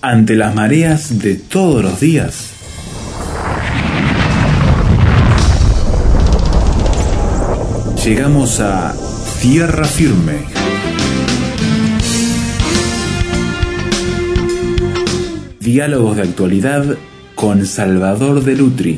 Ante las mareas de todos los días, llegamos a tierra firme. Diálogos de actualidad con Salvador de Lutri.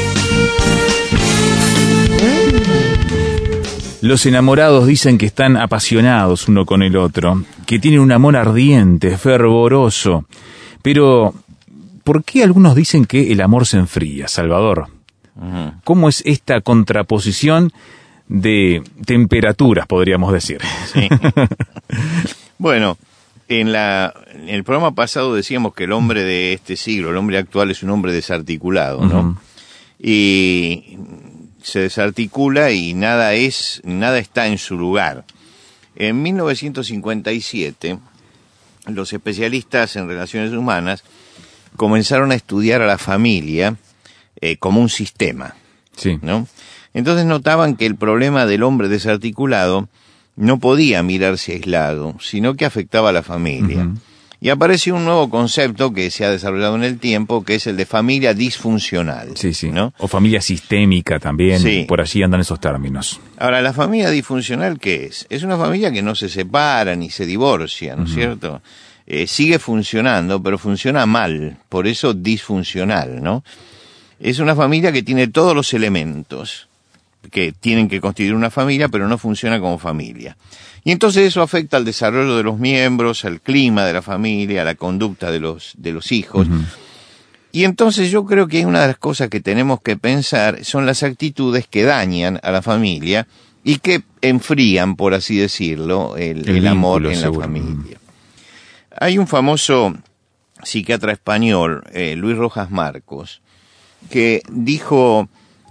Los enamorados dicen que están apasionados uno con el otro, que tienen un amor ardiente, fervoroso. Pero, ¿por qué algunos dicen que el amor se enfría, Salvador? ¿Cómo es esta contraposición de temperaturas, podríamos decir? Sí. Bueno, en el programa pasado decíamos que el hombre de este siglo, el hombre actual, es un hombre desarticulado, ¿no? Y se desarticula y nada está en su lugar. En 1957, los especialistas en relaciones humanas comenzaron a estudiar a la familia como un sistema, sí, ¿no? Entonces notaban que el problema del hombre desarticulado no podía mirarse aislado, sino que afectaba a la familia. Y apareció un nuevo concepto que se ha desarrollado en el tiempo, que es el de familia disfuncional. Sí, sí. ¿No? O familia sistémica también, sí. Por allí andan esos términos. Ahora, ¿la familia disfuncional qué es? Es una familia que no se separa ni se divorcia, ¿no es cierto? Sigue funcionando, pero funciona mal, por eso disfuncional, ¿no? Es una familia que tiene todos los elementos que tienen que constituir una familia, pero no funciona como familia. Y entonces eso afecta al desarrollo de los miembros, al clima de la familia, a la conducta de los hijos. Y entonces yo creo que una de las cosas que tenemos que pensar son las actitudes que dañan a la familia y que enfrían, por así decirlo, el amor en la familia. Hay un famoso psiquiatra español, Luis Rojas Marcos, que dijo: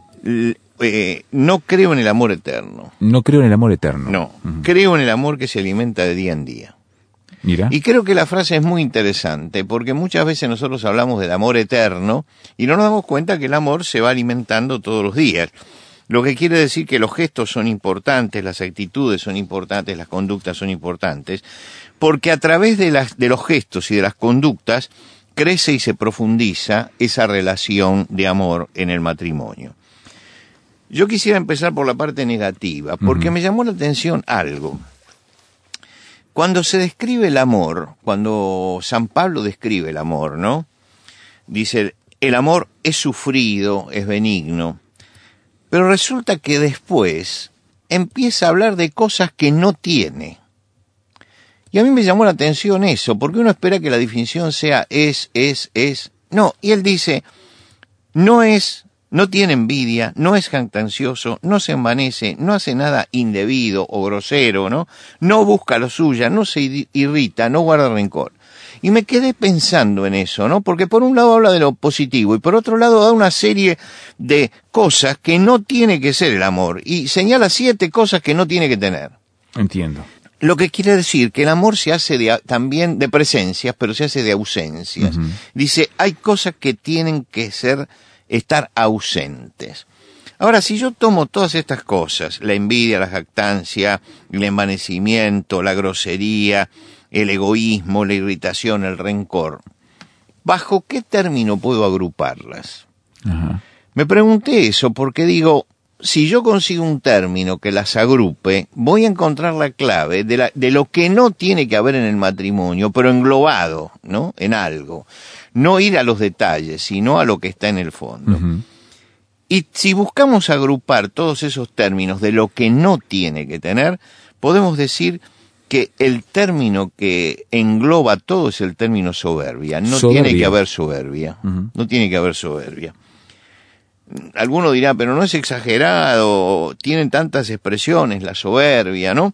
no creo en el amor eterno. No creo en el amor eterno. No, creo en el amor que se alimenta de día en día. Mira. Y creo que la frase es muy interesante, porque muchas veces nosotros hablamos del amor eterno y no nos damos cuenta que el amor se va alimentando todos los días. Lo que quiere decir que los gestos son importantes, las actitudes son importantes, las conductas son importantes, porque a través de los gestos y de las conductas crece y se profundiza esa relación de amor en el matrimonio. Yo quisiera empezar por la parte negativa, porque me llamó la atención algo. Cuando se describe el amor, cuando San Pablo describe el amor, ¿no? Dice, el amor es sufrido, es benigno, pero resulta que después empieza a hablar de cosas que no tiene. Y a mí me llamó la atención eso, porque uno espera que la definición sea es. No, y él dice, no tiene envidia, no es jactancioso, no se envanece, no hace nada indebido o grosero, ¿no? No busca lo suya, no se irrita, no guarda rencor. Y me quedé pensando en eso, ¿no? Porque por un lado habla de lo positivo y por otro lado da una serie de cosas que no tiene que ser el amor y señala 7 cosas que no tiene que tener. Entiendo. Lo que quiere decir que el amor se hace también de presencias, pero se hace de ausencias. Dice, hay cosas que tienen que estar ausentes. Ahora, si yo tomo todas estas cosas, la envidia, la jactancia, el envanecimiento, la grosería, el egoísmo, la irritación, el rencor, ¿bajo qué término puedo agruparlas? Me pregunté eso porque digo, si yo consigo un término que las agrupe, voy a encontrar la clave de lo que no tiene que haber en el matrimonio, pero englobado, ¿no? En algo. No ir a los detalles, sino a lo que está en el fondo. Y si buscamos agrupar todos esos términos de lo que no tiene que tener, podemos decir que el término que engloba todo es el término soberbia. No tiene que haber soberbia. No tiene que haber soberbia. Alguno dirá, pero no es exagerado, tienen tantas expresiones, la soberbia, ¿no?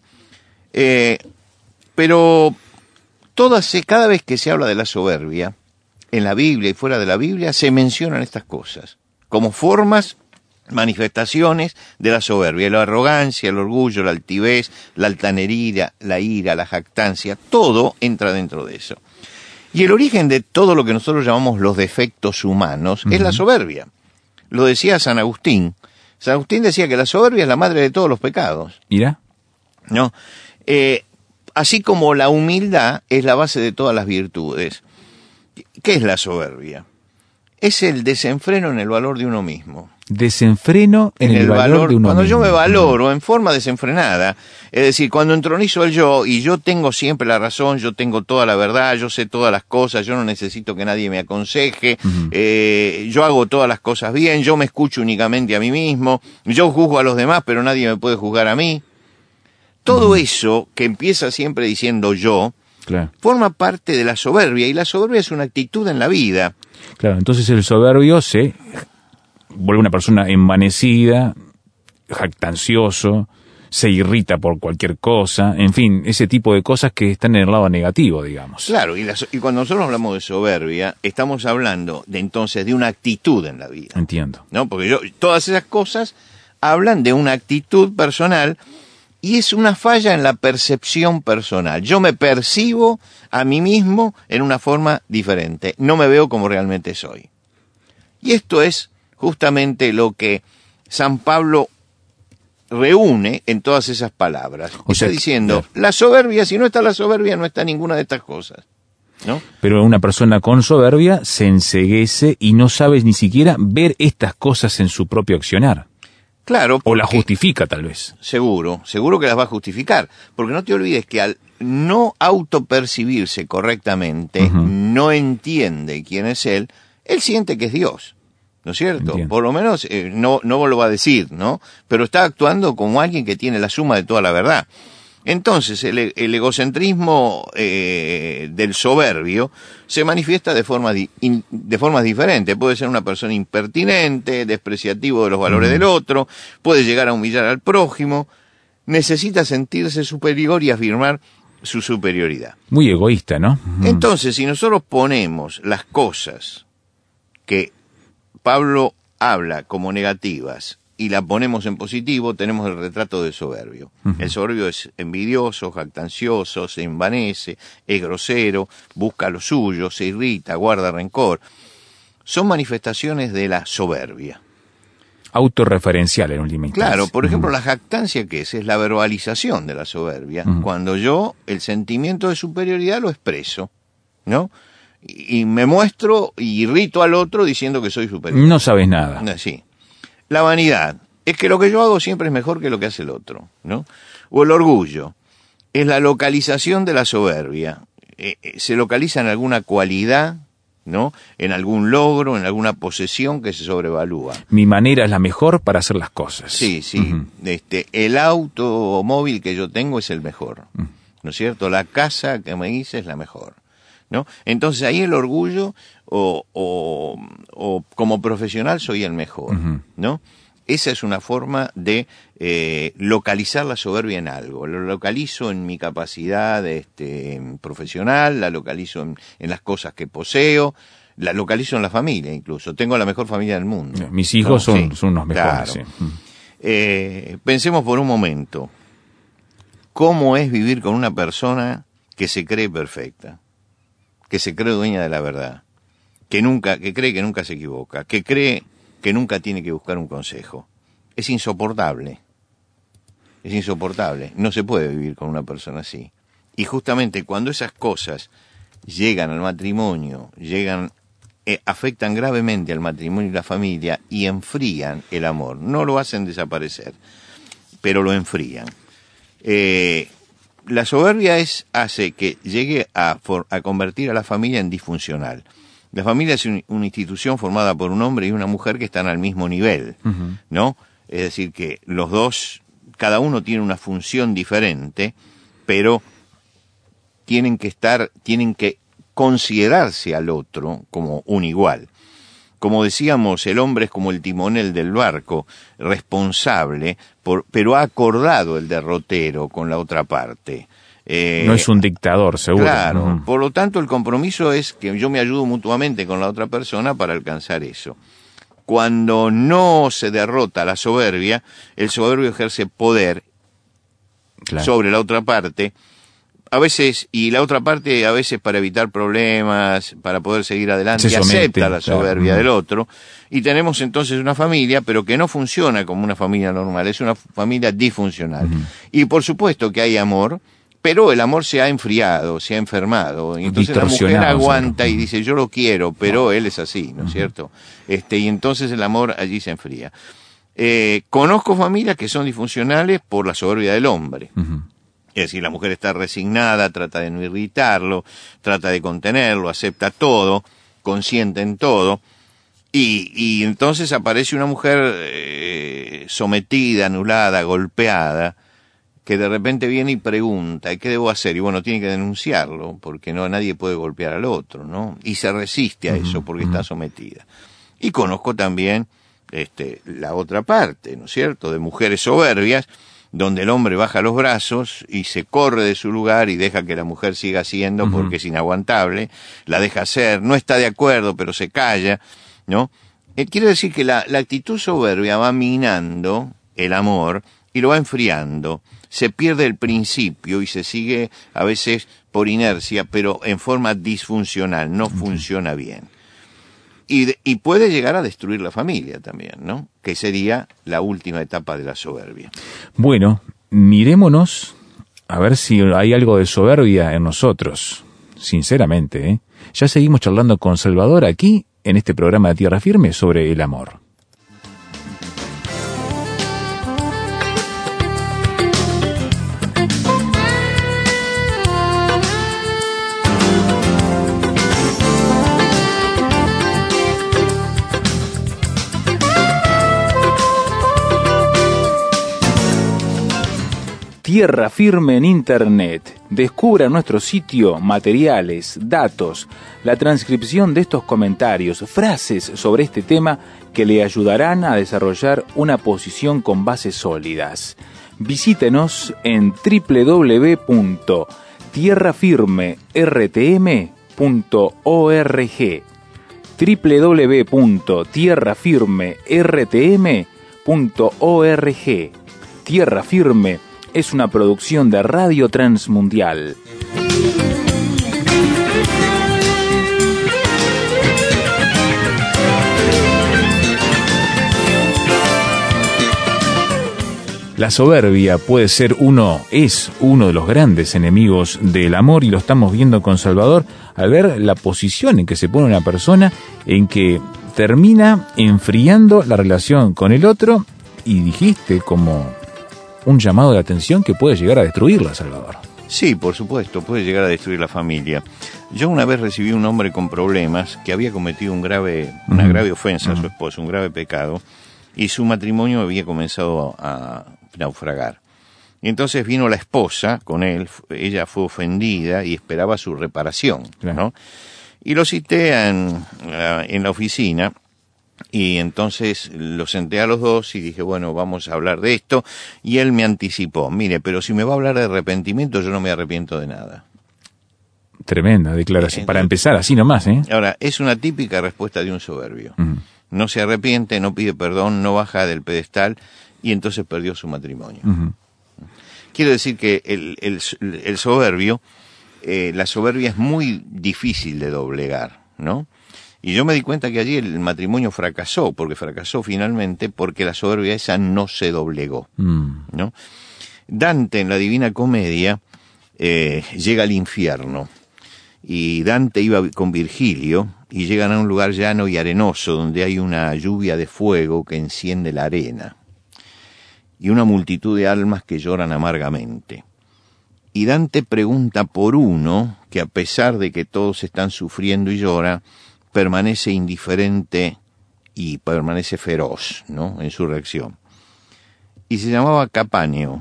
Pero cada vez que se habla de la soberbia, en la Biblia y fuera de la Biblia, se mencionan estas cosas, como formas, manifestaciones de la soberbia, la arrogancia, el orgullo, la altivez, la altanería, la ira, la jactancia, todo entra dentro de eso. Y el origen de todo lo que nosotros llamamos los defectos humanos es la soberbia. Lo decía San Agustín. San Agustín decía que la soberbia es la madre de todos los pecados. ¿Mira? ¿No? Así como la humildad es la base de todas las virtudes. ¿Qué es la soberbia? Es el desenfreno en el valor de uno mismo. Desenfreno en el valor de uno cuando mismo. Yo me valoro en forma desenfrenada, es decir, cuando entronizo el yo y yo tengo siempre la razón, yo tengo toda la verdad, yo sé todas las cosas, yo no necesito que nadie me aconseje, yo hago todas las cosas bien, yo me escucho únicamente a mí mismo, yo juzgo a los demás pero nadie me puede juzgar a mí. Todo eso que empieza siempre diciendo yo, Claro. forma parte de la soberbia, y la soberbia es una actitud en la vida. Claro, entonces el soberbio se vuelve una persona envanecida, jactancioso, se irrita por cualquier cosa, en fin, ese tipo de cosas que están en el lado negativo, digamos. Claro, y cuando nosotros hablamos de soberbia, estamos hablando de entonces de una actitud en la vida. Entiendo. ¿No? Porque todas esas cosas hablan de una actitud personal y es una falla en la percepción personal. Yo me percibo a mí mismo en una forma diferente, no me veo como realmente soy. Y esto es justamente lo que San Pablo reúne en todas esas palabras. Está diciendo, claro, la soberbia, si no está la soberbia, no está ninguna de estas cosas, ¿no? Pero una persona con soberbia se enceguece y no sabe ni siquiera ver estas cosas en su propio accionar. Claro. O la justifica, tal vez. Seguro que las va a justificar. Porque no te olvides que al no autopercibirse correctamente, no entiende quién es él siente que es Dios. ¿No es cierto? Entiendo. Por lo menos no lo va a decir, ¿no? Pero está actuando como alguien que tiene la suma de toda la verdad. Entonces, el egocentrismo del soberbio se manifiesta de formas diferentes. Puede ser una persona impertinente, despreciativo de los valores del otro, puede llegar a humillar al prójimo, necesita sentirse superior y afirmar su superioridad. Muy egoísta, ¿no? Entonces, si nosotros ponemos las cosas que Pablo habla como negativas y la ponemos en positivo, tenemos el retrato del soberbio. El soberbio es envidioso, jactancioso, se envanece, es grosero, busca lo suyo, se irrita, guarda rencor. Son manifestaciones de la soberbia. Autorreferencial en última instancia. Claro, por ejemplo, la jactancia, ¿qué es? Es la verbalización de la soberbia. Cuando yo el sentimiento de superioridad lo expreso, ¿no? Y me muestro y irrito al otro diciendo que soy superior. No sabes nada. Sí. La vanidad es que lo que yo hago siempre es mejor que lo que hace el otro, ¿no? O el orgullo es la localización de la soberbia. Se localiza en alguna cualidad, ¿no? En algún logro, en alguna posesión que se sobrevalúa. Mi manera es la mejor para hacer las cosas. Sí. El automóvil que yo tengo es el mejor, ¿no es cierto? La casa que me hice es la mejor, ¿no? Entonces ahí el orgullo o como profesional soy el mejor, ¿no? Esa es una forma de localizar la soberbia en algo. Lo localizo en mi capacidad profesional, la localizo en las cosas que poseo, la localizo en la familia incluso. Tengo la mejor familia del mundo. Mis hijos son los mejores. Claro. Sí. Pensemos por un momento, ¿cómo es vivir con una persona que se cree perfecta? Que se cree dueña de la verdad, que cree que nunca se equivoca, que cree que nunca tiene que buscar un consejo. Es insoportable. No se puede vivir con una persona así. Y justamente cuando esas cosas llegan al matrimonio, afectan gravemente al matrimonio y la familia y enfrían el amor. No lo hacen desaparecer, pero lo enfrían. La soberbia hace que llegue a convertir a la familia en disfuncional. La familia es una institución formada por un hombre y una mujer que están al mismo nivel, ¿no? Es decir, que los dos, cada uno tiene una función diferente, pero tienen que considerarse al otro como un igual. Como decíamos, el hombre es como el timonel del barco, responsable, pero ha acordado el derrotero con la otra parte. No es un dictador, seguro. Claro, por lo tanto el compromiso es que yo me ayudo mutuamente con la otra persona para alcanzar eso. Cuando no se derrota la soberbia, el soberbio ejerce poder sobre la otra parte, a veces, y la otra parte a veces para evitar problemas, para poder seguir adelante, acepta la soberbia del otro, y tenemos entonces una familia, pero que no funciona como una familia normal, es una familia disfuncional. Y por supuesto que hay amor, pero el amor se ha enfriado, se ha enfermado, y entonces la mujer aguanta y dice, yo lo quiero, pero él es así, ¿no es cierto? Y entonces el amor allí se enfría. Conozco familias que son disfuncionales por la soberbia del hombre. Es decir, la mujer está resignada, trata de no irritarlo, trata de contenerlo, acepta todo, consiente en todo, y entonces aparece una mujer sometida, anulada, golpeada, que de repente viene y pregunta, ¿y qué debo hacer? Y bueno, tiene que denunciarlo, porque nadie puede golpear al otro, ¿no? Y se resiste a eso porque está sometida. Y conozco también la otra parte, ¿no es cierto?, de mujeres soberbias, donde el hombre baja los brazos y se corre de su lugar y deja que la mujer siga haciendo porque es inaguantable, la deja hacer, no está de acuerdo, pero se calla, ¿no? Quiere decir que la actitud soberbia va minando el amor y lo va enfriando. Se pierde el principio y se sigue a veces por inercia, pero en forma disfuncional, no funciona bien. Y puede llegar a destruir la familia también, ¿no? Que sería la última etapa de la soberbia. Bueno, mirémonos a ver si hay algo de soberbia en nosotros, sinceramente, ¿eh? Ya seguimos charlando con Salvador aquí, en este programa de Tierra Firme, sobre el amor. Tierra Firme en Internet. Descubra en nuestro sitio materiales, datos, la transcripción de estos comentarios, frases sobre este tema que le ayudarán a desarrollar una posición con bases sólidas. Visítenos en www.tierrafirmertm.org www.tierrafirmertm.org. Tierra Firme es una producción de Radio Transmundial. La soberbia puede ser es uno de los grandes enemigos del amor, y lo estamos viendo con Salvador al ver la posición en que se pone una persona, en que termina enfriando la relación con el otro, y dijiste como un llamado de atención que puede llegar a destruirla, Salvador. Sí, por supuesto, puede llegar a destruir la familia. Yo una vez recibí un hombre con problemas que había cometido una grave ofensa a su esposo, un grave pecado, y su matrimonio había comenzado a naufragar. Y entonces vino la esposa con él, ella fue ofendida y esperaba su reparación, claro, ¿no? Y lo cité en la oficina. Y entonces los senté a los dos y dije, bueno, vamos a hablar de esto. Y él me anticipó, mire, pero si me va a hablar de arrepentimiento, yo no me arrepiento de nada. Tremenda declaración, entonces, para empezar así nomás, ¿eh? Ahora, es una típica respuesta de un soberbio. No se arrepiente, no pide perdón, no baja del pedestal, y entonces perdió su matrimonio. Quiero decir que el soberbio, la soberbia es muy difícil de doblegar, ¿no? Y yo me di cuenta que allí el matrimonio fracasó finalmente porque la soberbia esa no se doblegó, ¿no? Dante en la Divina Comedia llega al infierno, y Dante iba con Virgilio y llegan a un lugar llano y arenoso donde hay una lluvia de fuego que enciende la arena y una multitud de almas que lloran amargamente. Y Dante pregunta por uno que, a pesar de que todos están sufriendo y llora, permanece indiferente y permanece feroz, ¿no?, en su reacción. Y se llamaba Capaneo.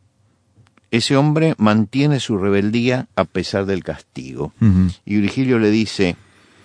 Ese hombre mantiene su rebeldía a pesar del castigo. Y Virgilio le dice,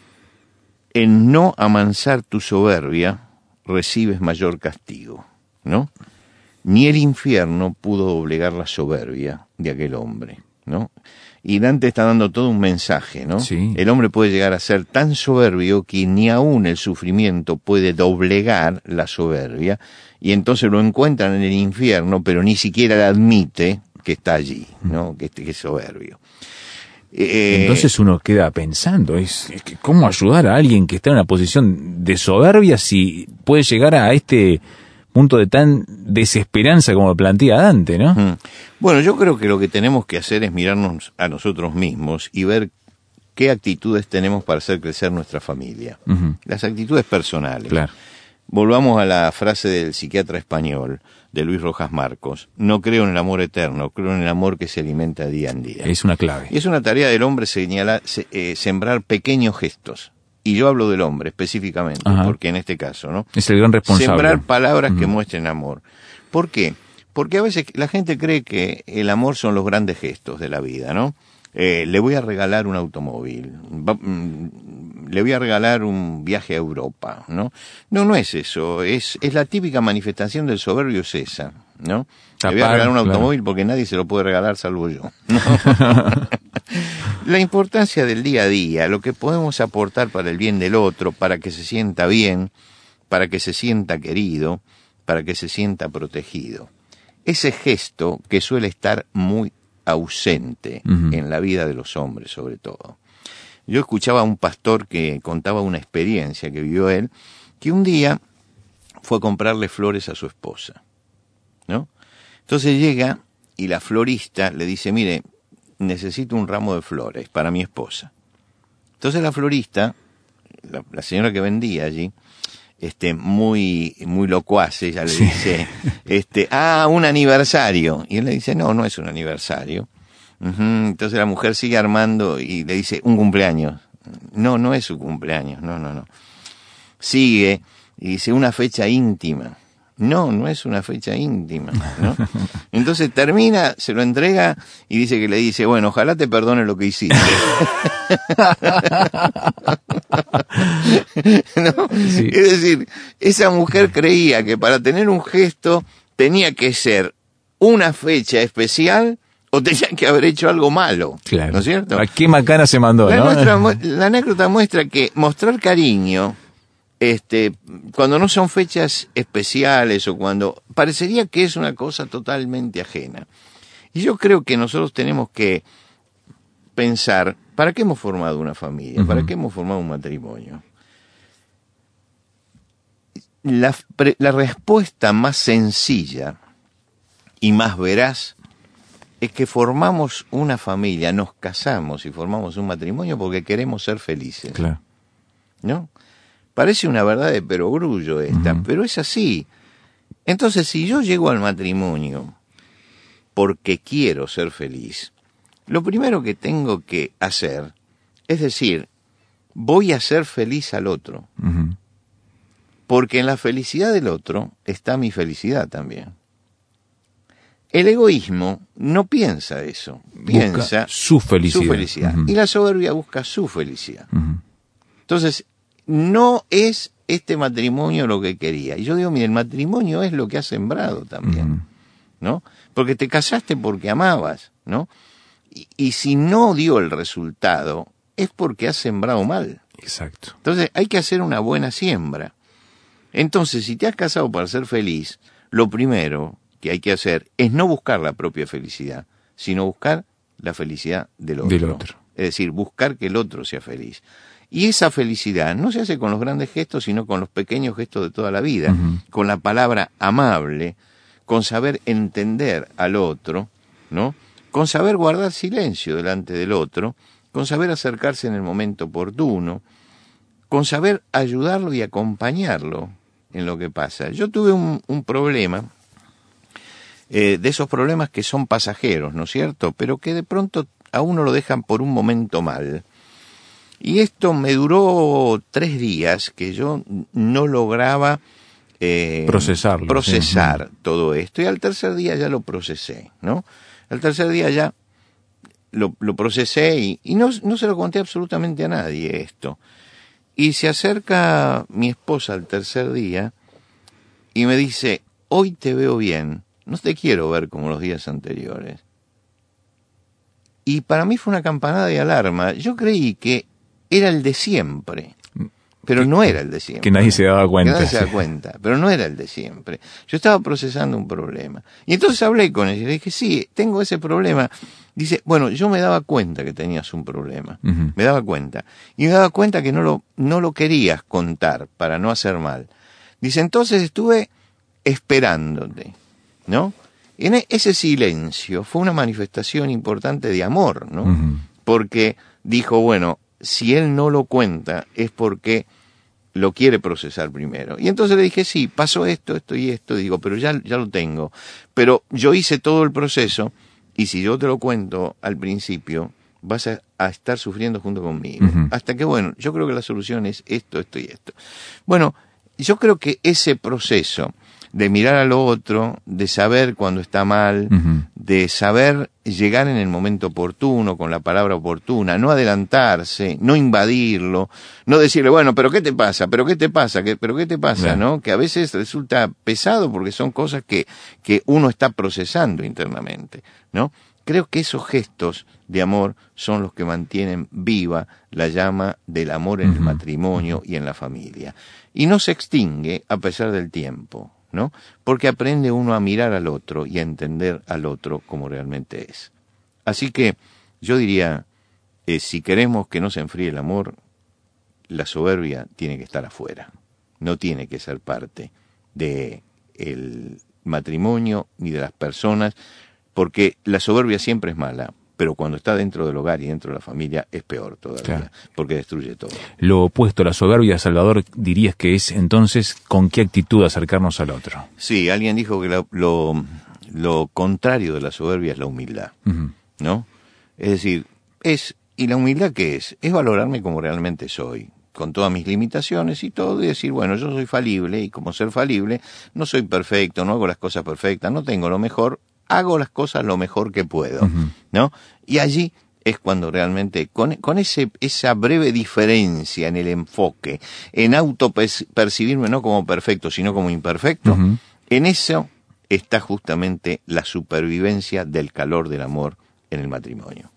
en no amansar tu soberbia, recibes mayor castigo, ¿no? Ni el infierno pudo doblegar la soberbia de aquel hombre, ¿no? Y Dante está dando todo un mensaje, ¿no? Sí. El hombre puede llegar a ser tan soberbio que ni aún el sufrimiento puede doblegar la soberbia, y entonces lo encuentran en el infierno, pero ni siquiera le admite que está allí, ¿no? Que es soberbio. Entonces uno queda pensando, ¿cómo ayudar a alguien que está en una posición de soberbia si puede llegar a este punto de tan desesperanza como plantea Dante, ¿no? Bueno, yo creo que lo que tenemos que hacer es mirarnos a nosotros mismos y ver qué actitudes tenemos para hacer crecer nuestra familia. Las actitudes personales. Claro. Volvamos a la frase del psiquiatra español, de Luis Rojas Marcos: no creo en el amor eterno, creo en el amor que se alimenta día en día. Es una clave. Y es una tarea del hombre sembrar pequeños gestos. Y yo hablo del hombre específicamente, porque en este caso, ¿no? Es el gran responsable. Sembrar palabras que muestren amor. ¿Por qué? Porque a veces la gente cree que el amor son los grandes gestos de la vida, ¿no? Le voy a regalar un automóvil, le voy a regalar un viaje a Europa, ¿no? No es eso, es la típica manifestación del soberbio, es esa, ¿no? Le voy a regalar un automóvil porque nadie se lo puede regalar salvo yo, ¿no? La importancia del día a día, lo que podemos aportar para el bien del otro, para que se sienta bien, para que se sienta querido, para que se sienta protegido. Ese gesto que suele estar muy ausente en la vida de los hombres, sobre todo. Yo escuchaba a un pastor que contaba una experiencia que vivió él, que un día fue a comprarle flores a su esposa, ¿no? Entonces llega y la florista le dice: mire, necesito un ramo de flores para mi esposa. Entonces la florista, la señora que vendía allí, muy locuaz, ella le dice, un aniversario. Y él le dice: no es un aniversario. Entonces la mujer sigue armando y le dice: un cumpleaños. No es su cumpleaños, no. Sigue y dice: una fecha íntima. No es una fecha íntima, ¿no? Entonces termina, se lo entrega y dice que le dice: bueno, ojalá te perdone lo que hiciste. ¿No? Sí. Es decir, esa mujer creía que para tener un gesto tenía que ser una fecha especial o tenía que haber hecho algo malo. Claro. ¿No es cierto? ¿A qué macana se mandó, la anécdota muestra que mostrar cariño, cuando no son fechas especiales o cuando parecería que es una cosa totalmente ajena. Y yo creo que nosotros tenemos que pensar: ¿para qué hemos formado una familia? ¿Para qué hemos formado un matrimonio? La respuesta más sencilla y más veraz es que formamos una familia, nos casamos y formamos un matrimonio porque queremos ser felices. Claro. ¿No? Parece una verdad de perogrullo esta, pero es así. Entonces, si yo llego al matrimonio porque quiero ser feliz, lo primero que tengo que hacer es decir: voy a hacer feliz al otro. Porque en la felicidad del otro está mi felicidad también. El egoísmo no piensa eso, piensa busca su felicidad. Y la soberbia busca su felicidad. Entonces, no es este matrimonio lo que quería. Y yo digo: mire, el matrimonio es lo que has sembrado también, ¿no? Porque te casaste porque amabas, ¿no? Y si no dio el resultado, es porque has sembrado mal. Exacto. Entonces, hay que hacer una buena siembra. Entonces, si te has casado para ser feliz, lo primero que hay que hacer es no buscar la propia felicidad, sino buscar la felicidad del otro. Es decir, buscar que el otro sea feliz. Y esa felicidad no se hace con los grandes gestos, sino con los pequeños gestos de toda la vida, con la palabra amable, con saber entender al otro, ¿no? Con saber guardar silencio delante del otro, con saber acercarse en el momento oportuno, con saber ayudarlo y acompañarlo en lo que pasa. Yo tuve un problema, de esos problemas que son pasajeros, ¿no es cierto?, pero que de pronto a uno lo dejan por un momento mal. Y esto me duró 3 días, que yo no lograba procesar todo esto. Y al tercer día ya lo procesé, ¿no? Al tercer día ya lo procesé y no se lo conté absolutamente a nadie esto. Y se acerca mi esposa al tercer día y me dice: hoy te veo bien, no te quiero ver como los días anteriores. Y para mí fue una campanada de alarma. Yo creí que era el de siempre, pero no era el de siempre. Que nadie se daba cuenta. Que nadie se daba cuenta, pero no era el de siempre. Yo estaba procesando un problema. Y entonces hablé con ella y le dije: sí, tengo ese problema. Dice: bueno, yo me daba cuenta que tenías un problema. Me daba cuenta. Y me daba cuenta que no lo querías contar para no hacer mal. Dice: entonces estuve esperándote, ¿no? Ese silencio fue una manifestación importante de amor, ¿no? Ujú. Porque dijo, bueno, si él no lo cuenta es porque lo quiere procesar primero. Y entonces le dije, sí, pasó esto, esto y esto. Digo, pero ya lo tengo. Pero yo hice todo el proceso y si yo te lo cuento al principio, vas a estar sufriendo junto conmigo. Ujú. Hasta que, bueno, yo creo que la solución es esto, esto y esto. Bueno, yo creo que ese proceso de mirar al otro, de saber cuando está mal, Ujú. de saber llegar en el momento oportuno, con la palabra oportuna, no adelantarse, no invadirlo, no decirle, bueno, pero ¿qué te pasa? ¿Pero qué te pasa? ¿Pero qué te pasa? Claro. ¿No? Que a veces resulta pesado porque son cosas que uno está procesando internamente, ¿no? Creo que esos gestos de amor son los que mantienen viva la llama del amor en el Ujú. matrimonio y en la familia. Y no se extingue a pesar del tiempo, ¿no? Porque aprende uno a mirar al otro y a entender al otro como realmente es. Así que yo diría, si queremos que no se enfríe el amor, la soberbia tiene que estar afuera. No tiene que ser parte de el matrimonio ni de las personas, porque la soberbia siempre es mala, pero cuando está dentro del hogar y dentro de la familia es peor todavía, Claro. porque destruye todo. Lo opuesto a la soberbia, Salvador, dirías que es entonces con qué actitud acercarnos al otro. Sí, alguien dijo que lo contrario de la soberbia es la humildad, Ujú. ¿no? Es decir, ¿y la humildad qué es? Es valorarme como realmente soy, con todas mis limitaciones y todo, y decir, bueno, yo soy falible, y como ser falible, no soy perfecto, no hago las cosas perfectas, no tengo lo mejor, hago las cosas lo mejor que puedo, Ujú. ¿no? Y allí es cuando realmente, con esa breve diferencia en el enfoque, en percibirme no como perfecto, sino como imperfecto, Ujú. en eso está justamente la supervivencia del calor del amor en el matrimonio.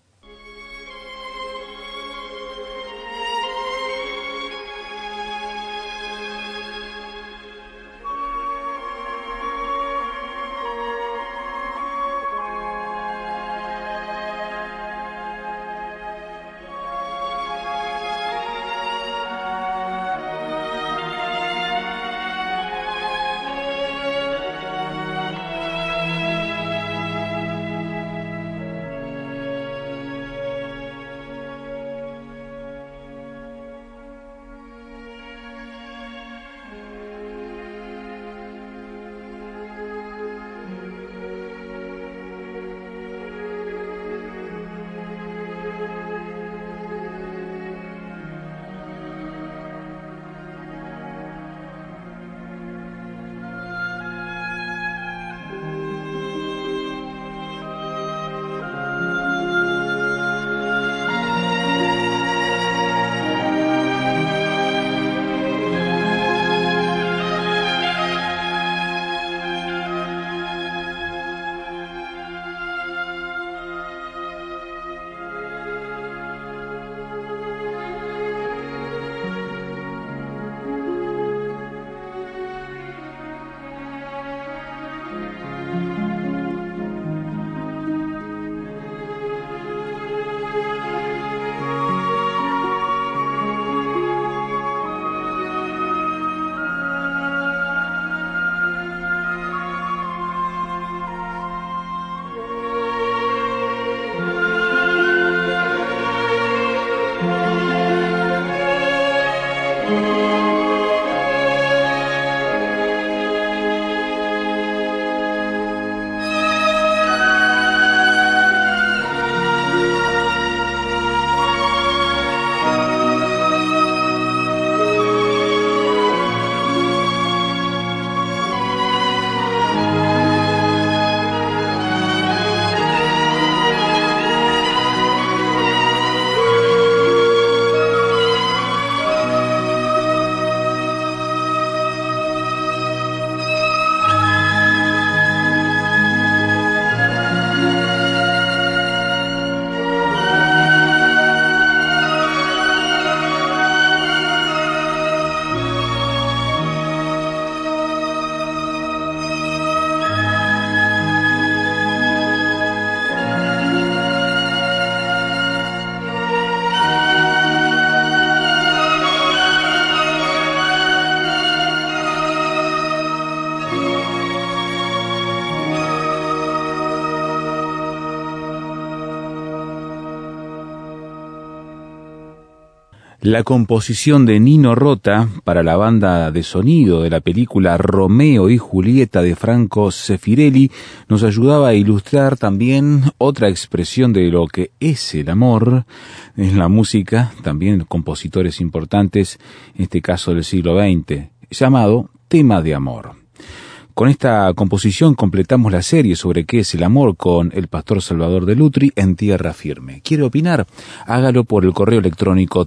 La composición de Nino Rota para la banda de sonido de la película Romeo y Julieta de Franco Zeffirelli nos ayudaba a ilustrar también otra expresión de lo que es el amor en la música, también compositores importantes, en este caso del siglo XX, llamado Tema de Amor. Con esta composición completamos la serie sobre qué es el amor con el pastor Salvador de Lutri en Tierra Firme. ¿Quiere opinar? Hágalo por el correo electrónico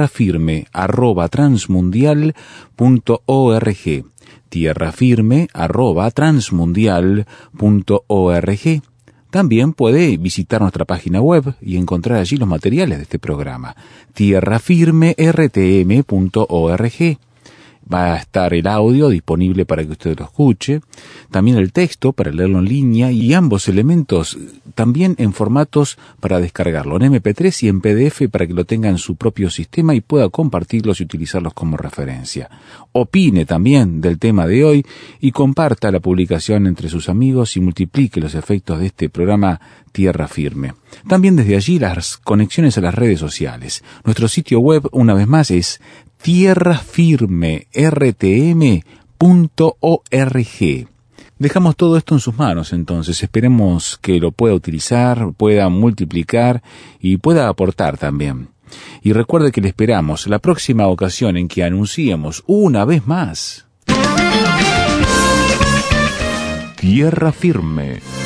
tierrafirme@transmundial.org. tierrafirme@transmundial.org. También puede visitar nuestra página web y encontrar allí los materiales de este programa, tierrafirmertm.org. Va a estar el audio disponible para que usted lo escuche, también el texto para leerlo en línea y ambos elementos también en formatos para descargarlo, en MP3 y en PDF para que lo tenga en su propio sistema y pueda compartirlos y utilizarlos como referencia. Opine también del tema de hoy y comparta la publicación entre sus amigos y multiplique los efectos de este programa Tierra Firme. También desde allí las conexiones a las redes sociales. Nuestro sitio web, una vez más, es tierrafirmertm.org. Dejamos todo esto en sus manos, entonces. Esperemos que lo pueda utilizar, pueda multiplicar y pueda aportar también. Y recuerde que le esperamos la próxima ocasión en que anunciemos una vez más Tierra Firme.